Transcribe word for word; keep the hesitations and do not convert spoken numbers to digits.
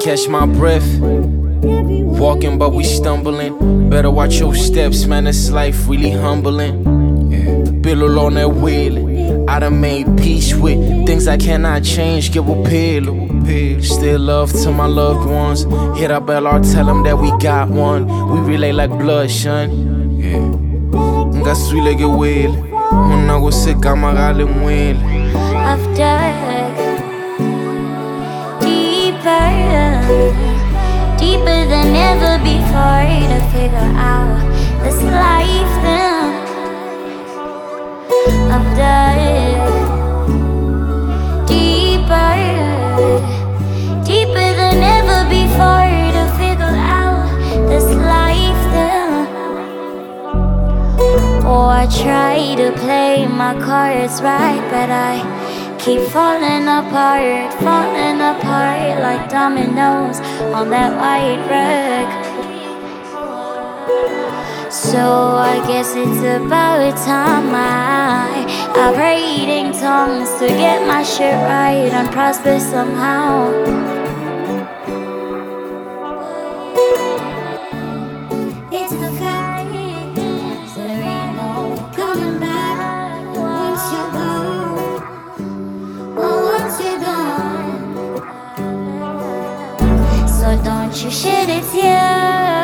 catch my breath. Walking, but we stumbling. Better watch your steps, man. This life really humbling. Bill on that wheel. I done made peace with things I cannot change. Give a pill. Still love to my loved ones. Hit up L R, tell them that we got one. We relay like blood, son. Nga swile ge wheel. Muna go se kamagale mwele. I've dug deeper, deeper than ever before to figure out this life then. I've dug deeper, deeper than ever before to figure out this life then. Oh, I try to play my cards right, but I keep falling apart, falling apart like dominoes on that white rug. So I guess it's about time I I prayed in tongues to get my shit right and prosper somehow. It's the fact, there ain't no coming back once you're gone. Oh, once you're gone. So don't you shed a tear.